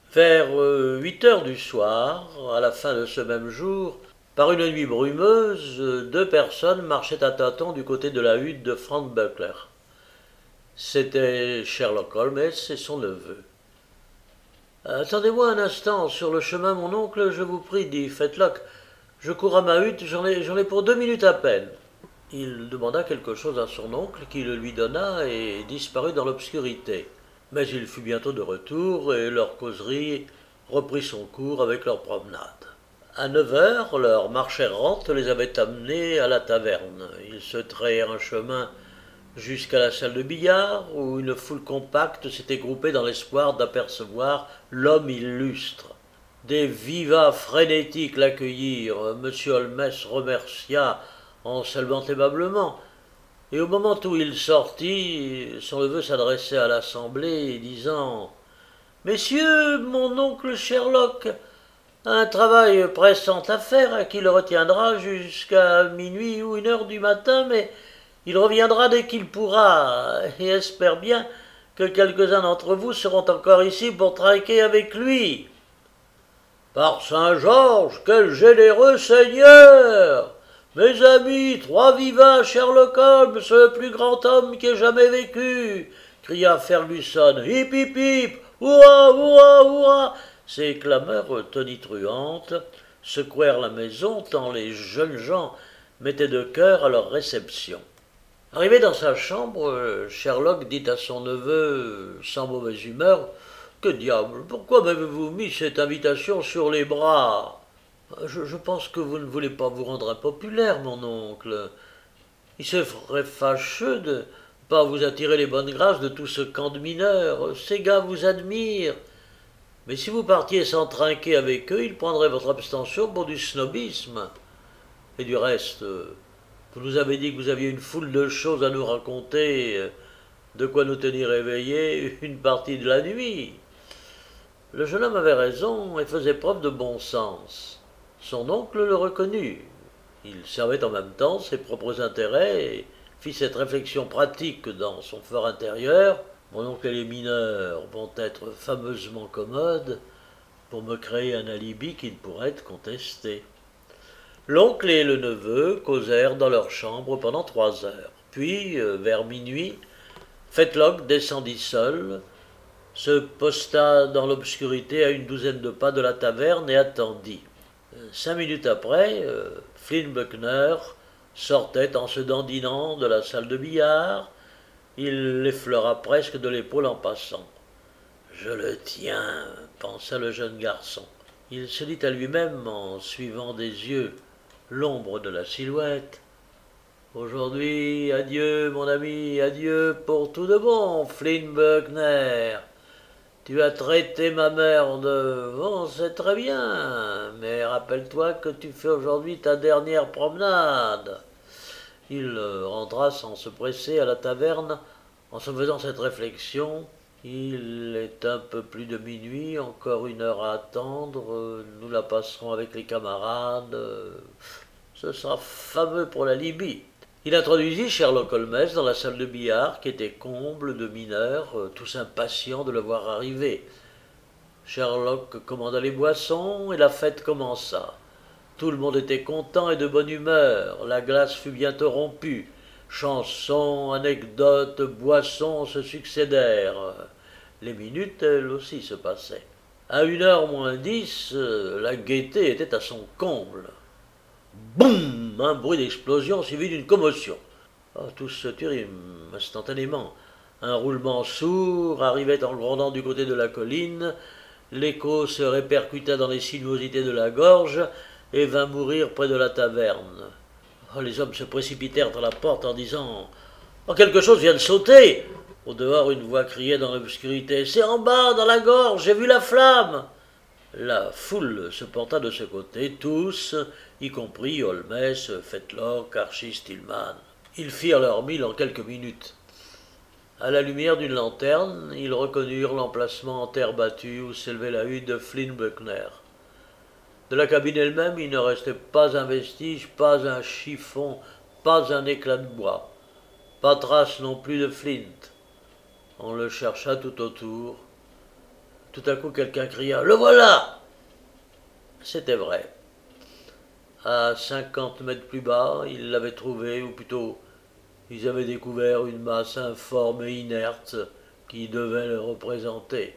Vers 8 heures du soir, à la fin de ce même jour, par une nuit brumeuse, deux personnes marchaient à tâtons du côté de la hutte de Frank Buckler. C'était Sherlock Holmes et son neveu. Attendez-moi un instant, sur le chemin, mon oncle, je vous prie, dit Fetlock. Je cours à ma hutte, j'en ai pour 2 minutes à peine. Il demanda quelque chose à son oncle, qui le lui donna et disparut dans l'obscurité. Mais il fut bientôt de retour et leur causerie reprit son cours avec leur promenade. À 9 heures, leur marche errante les avait amenés à la taverne. Ils se trayèrent un chemin jusqu'à la salle de billard, où une foule compacte s'était groupée dans l'espoir d'apercevoir l'homme illustre. Des vivats frénétiques l'accueillirent. M. Holmes remercia en saluant aimablement, et au moment où il sortit, son neveu s'adressait à l'assemblée, disant « Messieurs, mon oncle Sherlock a un travail pressant à faire qui le retiendra jusqu'à minuit ou 1 heure du matin, mais il reviendra dès qu'il pourra, et espère bien que quelques-uns d'entre vous seront encore ici pour trinquer avec lui. » « Par Saint-Georges, quel généreux seigneur! Mes amis, 3 vivats Sherlock Holmes, le plus grand homme qui ait jamais vécu! » Cria Fergusson. « Hip, hip, hip! Hurrah, hurrah, hurrah !» Ces clameurs tonitruantes secouèrent la maison tant les jeunes gens mettaient de cœur à leur réception. Arrivé dans sa chambre, Sherlock dit à son neveu, sans mauvaise humeur, « Que diable, pourquoi m'avez-vous mis cette invitation sur les bras ?»« Je pense que vous ne voulez pas vous rendre impopulaire, mon oncle. Il serait fâcheux de ne pas vous attirer les bonnes grâces de tout ce camp de mineurs. Ces gars vous admirent. Mais si vous partiez sans trinquer avec eux, ils prendraient votre abstention pour du snobisme. Et du reste, vous nous avez dit que vous aviez une foule de choses à nous raconter, de quoi nous tenir éveillés une partie de la nuit. » Le jeune homme avait raison et faisait preuve de bon sens. Son oncle le reconnut. Il servait en même temps ses propres intérêts et fit cette réflexion pratique dans son fort intérieur. Mon oncle et les mineurs vont être fameusement commodes pour me créer un alibi qui ne pourrait être contesté. L'oncle et le neveu causèrent dans leur chambre pendant 3 heures. Puis, vers minuit, Fetlock descendit seul, se posta dans l'obscurité à une douzaine de pas de la taverne et attendit. 5 minutes après, Flynn Buckner sortait en se dandinant de la salle de billard. Il l'effleura presque de l'épaule en passant. « Je le tiens, » pensa le jeune garçon. Il se dit à lui-même en suivant des yeux l'ombre de la silhouette. « Aujourd'hui, adieu mon ami, adieu pour tout de bon, Flynn Buckner. Tu as traité ma mère de... Bon, c'est très bien, mais rappelle-toi que tu fais aujourd'hui ta dernière promenade. » Il rentra sans se presser à la taverne en se faisant cette réflexion. Il est un peu plus de minuit, encore 1 heure à attendre, nous la passerons avec les camarades. Ce sera fameux pour la Libye. Il introduisit Sherlock Holmes dans la salle de billard qui était comble de mineurs, tous impatients de le voir arriver. Sherlock commanda les boissons et la fête commença. Tout le monde était content et de bonne humeur. La glace fut bientôt rompue. Chansons, anecdotes, boissons se succédèrent. Les minutes, elles aussi, se passaient. À 1 heure moins 10, la gaieté était à son comble. Boum! Un bruit d'explosion suivi d'une commotion. Tous se turent instantanément. Un roulement sourd arrivait en grondant du côté de la colline. L'écho se répercuta dans les sinuosités de la gorge et vint mourir près de la taverne. Les hommes se précipitèrent à la porte en disant « Quelque chose vient de sauter !» Au dehors, une voix criait dans l'obscurité « C'est en bas, dans la gorge, j'ai vu la flamme !» La foule se porta de ce côté, tous, y compris Holmes, Fetlock, Archie Stillman. Ils firent leur mille en quelques minutes. À la lumière d'une lanterne, ils reconnurent l'emplacement en terre battue où s'élevait la hutte de Flynn Buckner. De la cabine elle-même, il ne restait pas un vestige, pas un chiffon, pas un éclat de bois. Pas trace non plus de Flint. On le chercha tout autour. Tout à coup, quelqu'un cria « Le voilà !» C'était vrai. À 50 mètres plus bas, ils l'avaient trouvé, ou plutôt, ils avaient découvert une masse informe et inerte qui devait le représenter.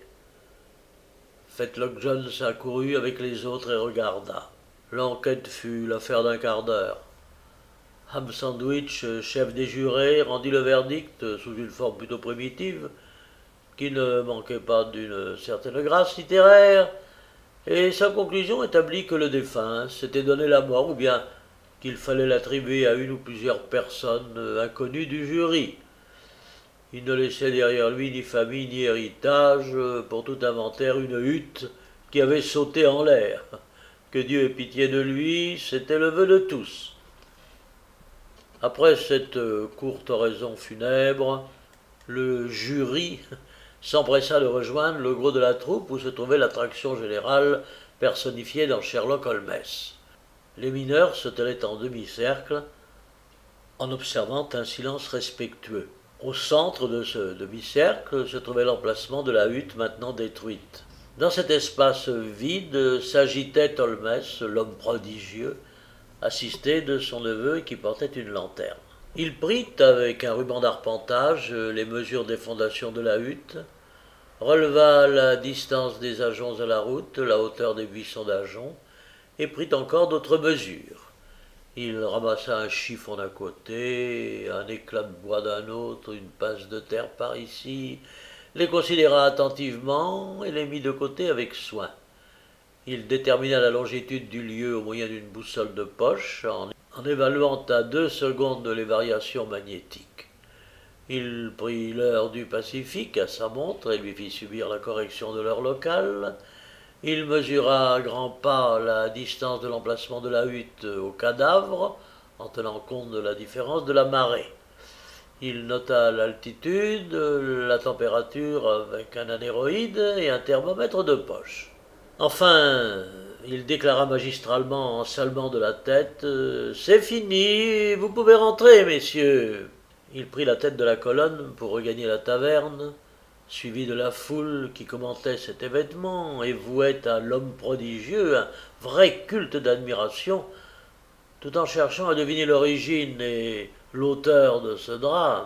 Fetlock Jones accourut avec les autres et regarda. L'enquête fut l'affaire d'un quart d'heure. Ham Sandwich, chef des jurés, rendit le verdict sous une forme plutôt primitive, qui ne manquait pas d'une certaine grâce littéraire, et sa conclusion établit que le défunt s'était donné la mort, ou bien qu'il fallait l'attribuer à une ou plusieurs personnes inconnues du jury. Il ne laissait derrière lui ni famille ni héritage, pour tout inventaire une hutte qui avait sauté en l'air. Que Dieu ait pitié de lui, c'était le vœu de tous. Après cette courte oraison funèbre, le jury s'empressa de rejoindre le gros de la troupe où se trouvait l'attraction générale personnifiée dans Sherlock Holmes. Les mineurs se tenaient en demi-cercle en observant un silence respectueux. Au centre de ce demi-cercle se trouvait l'emplacement de la hutte maintenant détruite. Dans cet espace vide s'agitait Holmes, l'homme prodigieux, assisté de son neveu qui portait une lanterne. Il prit avec un ruban d'arpentage les mesures des fondations de la hutte, releva la distance des ajoncs à la route, la hauteur des buissons d'ajoncs, et prit encore d'autres mesures. Il ramassa un chiffon d'un côté, un éclat de bois d'un autre, une passe de terre par ici, les considéra attentivement et les mit de côté avec soin. Il détermina la longitude du lieu au moyen d'une boussole de poche, en évaluant à 2 secondes les variations magnétiques. Il prit l'heure du Pacifique à sa montre et lui fit subir la correction de l'heure locale. Il mesura à grands pas la distance de l'emplacement de la hutte au cadavre, en tenant compte de la différence de la marée. Il nota l'altitude, la température avec un anéroïde et un thermomètre de poche. Enfin, il déclara magistralement en salement de la tête « C'est fini, vous pouvez rentrer, messieurs !» Il prit la tête de la colonne pour regagner la taverne, suivi de la foule qui commentait cet événement et vouait à l'homme prodigieux un vrai culte d'admiration, tout en cherchant à deviner l'origine et l'auteur de ce drame.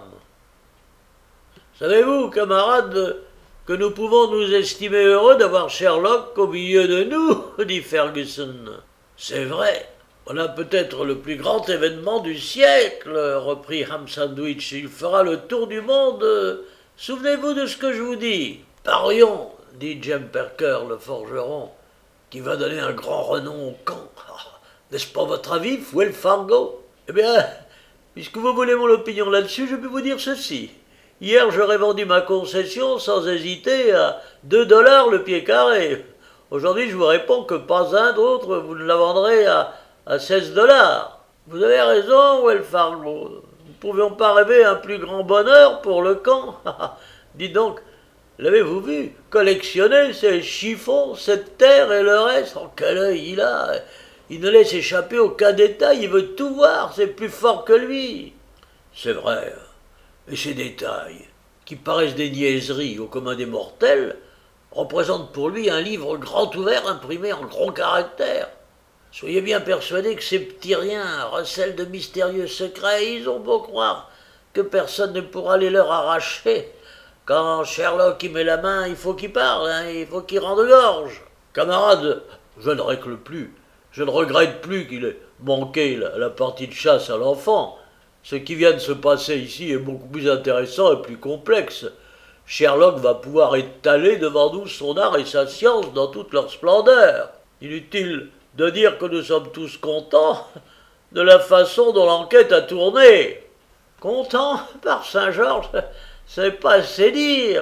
« Savez-vous, camarades, que nous pouvons nous estimer heureux d'avoir Sherlock au milieu de nous, dit Ferguson. C'est vrai, voilà peut-être le plus grand événement du siècle, reprit Ham Sandwich. Il fera le tour du monde. Souvenez-vous de ce que je vous dis. Parions, dit Jem Perker, le forgeron, qui va donner un grand renom au camp. N'est-ce pas votre avis, Fouel Fargo? Eh bien, puisque vous voulez mon opinion là-dessus, je peux vous dire ceci. Hier, j'aurais vendu ma concession sans hésiter à 2 $ le pied carré. Aujourd'hui, je vous réponds que pas un d'autre, vous ne la vendrez à 16 $. Vous avez raison, Will Fargo. Nous ne pouvions pas rêver un plus grand bonheur pour le camp. Dites donc, l'avez-vous vu collectionner ces chiffons, cette terre et le reste? En quel œil il a? Il ne laisse échapper aucun détail, il veut tout voir, c'est plus fort que lui. C'est vrai. Et ces détails, qui paraissent des niaiseries au commun des mortels, représentent pour lui un livre grand ouvert imprimé en gros caractères. Soyez bien persuadés que ces petits riens recèlent de mystérieux secrets, ils ont beau croire que personne ne pourra les leur arracher. Quand Sherlock y met la main, il faut qu'il parle, il faut qu'il rende gorge. Camarades, je ne réclame plus, je ne regrette plus qu'il ait manqué la partie de chasse à l'enfant. Ce qui vient de se passer ici est beaucoup plus intéressant et plus complexe. Sherlock va pouvoir étaler devant nous son art et sa science dans toute leur splendeur. Inutile de dire que nous sommes tous contents de la façon dont l'enquête a tourné. Contents, par Saint-Georges, c'est pas assez dire.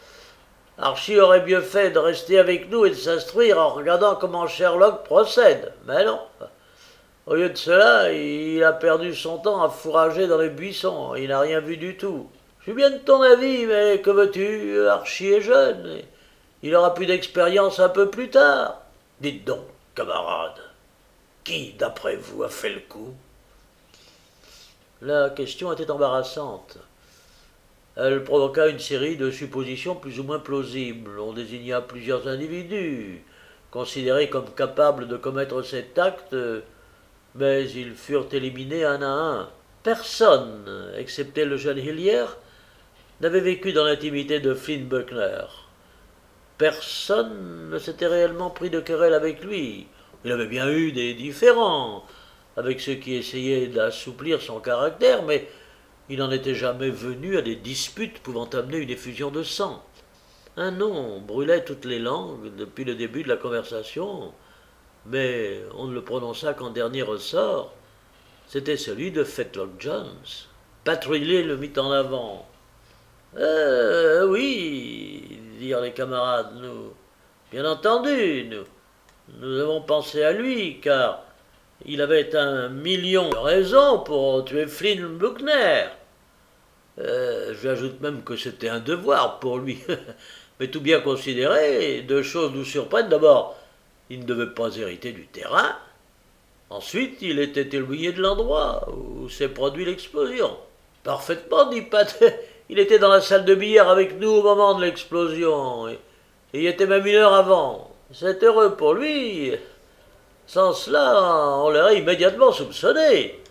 Archie aurait mieux fait de rester avec nous et de s'instruire en regardant comment Sherlock procède. Mais non. Au lieu de cela, il a perdu son temps à fourrager dans les buissons. Il n'a rien vu du tout. Je suis bien de ton avis, mais que veux-tu? Archie est jeune. Il aura plus d'expérience un peu plus tard. Dites donc, camarade, qui, d'après vous, a fait le coup? La question était embarrassante. Elle provoqua une série de suppositions plus ou moins plausibles. On désigna plusieurs individus, considérés comme capables de commettre cet acte, mais ils furent éliminés un à un. Personne, excepté le jeune Hillier, n'avait vécu dans l'intimité de Flynn Buckner. Personne ne s'était réellement pris de querelle avec lui. Il avait bien eu des différends avec ceux qui essayaient d'assouplir son caractère, mais il n'en était jamais venu à des disputes pouvant amener une effusion de sang. Un nom brûlait toutes les langues depuis le début de la conversation, mais on ne le prononça qu'en dernier ressort. C'était celui de Fetlock Jones. Pat Riley le mit en avant. Oui, dirent les camarades, bien entendu, nous avons pensé à lui, car il avait 1 million de raisons pour tuer Flynn Buckner. J'ajoute même que c'était un devoir pour lui. Mais tout bien considéré, deux choses nous surprennent. D'abord, il ne devait pas hériter du terrain. Ensuite, il était éloigné de l'endroit où s'est produit l'explosion. Parfaitement, dit Pat. Il était dans la salle de billard avec nous au moment de l'explosion. Et il était même 1 heure avant. C'est heureux pour lui. Sans cela, on l'aurait immédiatement soupçonné.